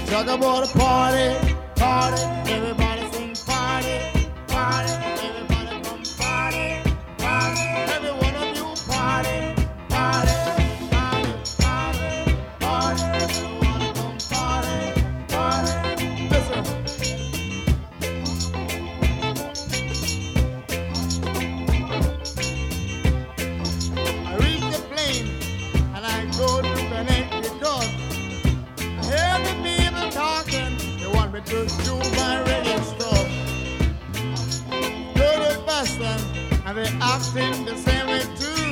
Talk about a party, party, everybody sing party, party, everybody come party, party, every one of you party, party, party, party, party, everyone come party, party. Listen. I reach the plane and I go to connect the dots. I hear the people talking, they want me to do my reggae stuff. Go to Boston and they acting the same way too.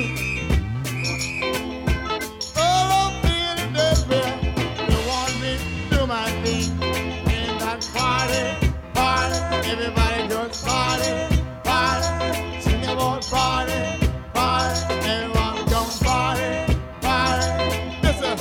All up in Philadelphia, they want me to do my thing. In that party, party, everybody just party, party, sing about party, party, everyone come party, party. Listen.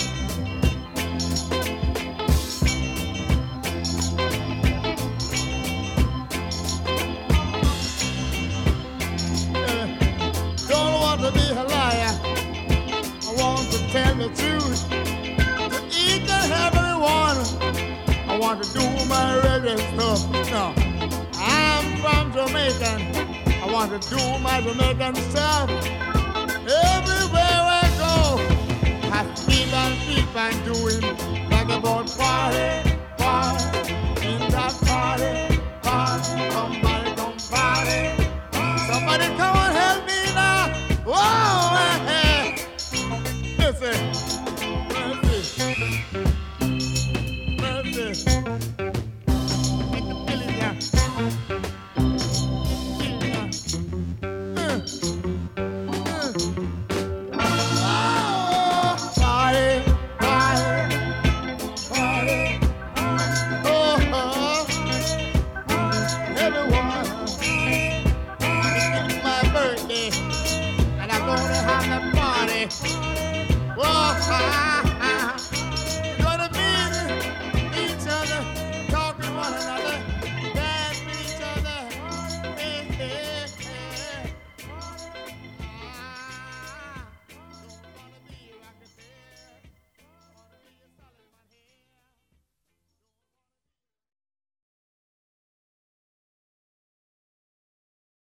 Don't want to be a liar. I want to tell the truth. To each and every one, I want to do my reggae stuff. No, I'm from Jamaican. I want to do my Jamaican stuff. Everywhere I go, I keep on doing like about party, party, in that party, party, somebody come party. Somebody come and help me now. Whoa, hey. Listen. Mercy. Mercy. Make the feeling now. Oh, party, party, party. Oh, everyone. It's my birthday, and I'm gonna have a party. Whoa,